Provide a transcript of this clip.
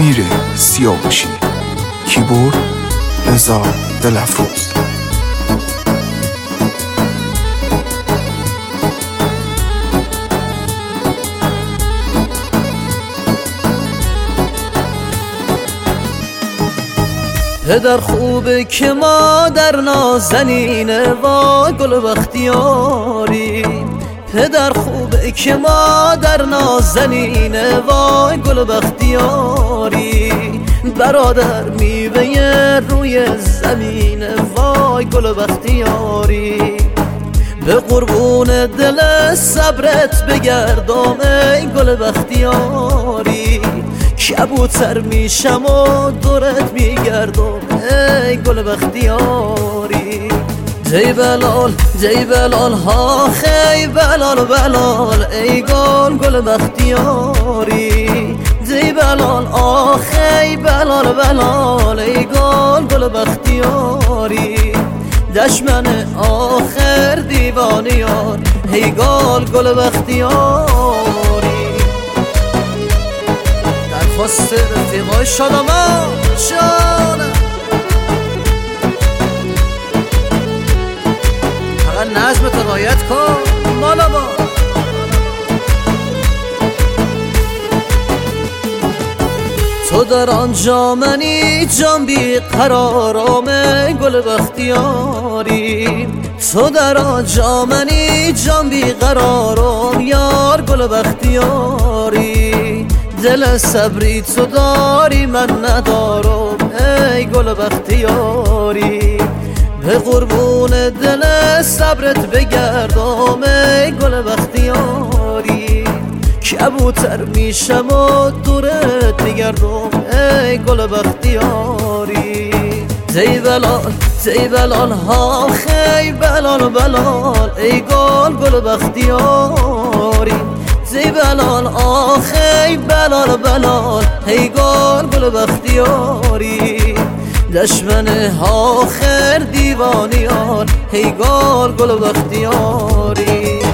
امیر سیاوشی، کیبورد رضا دلفروز. پدر خوبه که مادر نازنینه وای گل بختیاری. پدر خوبه که مادر نازنینه وای گل بختیاری. برادر میوه روی زمینه وای گل بختیاری. به قربون دل صبرت بگردم ای گل بختیاری. کبوتر میشم و دورت میگردم ای گل بختیاری. دی بلال دی بلال ها خی بلال بلال ای گل بختیاری. دی بلال آخی بلال بلال ای گل بختیاری. دشمن آخر دیوانیار ای گل بختیاری. درخواست رفیقای شادمان جانم، فقط نظم تو رعایت کن مالا با. تو در آنجا منی جان بی قرارم گل بختیاری. تو در آنجا منی جان بی قرارم یار گل بختیاری. دل صبری تو داری من ندارم ای گل بختیاری. به قربون دل صبرت بگردم ای گل بختیاری. کبوتر میشم و دورت میگردم ای گل بختیاری. دی بلال دی بلال ها خی بلال بلال ای گل بختیاری. دی بلال آخی بلال بلال ای گل بختیاری. دشمن آخر دیوانیار ای گل بختیاری.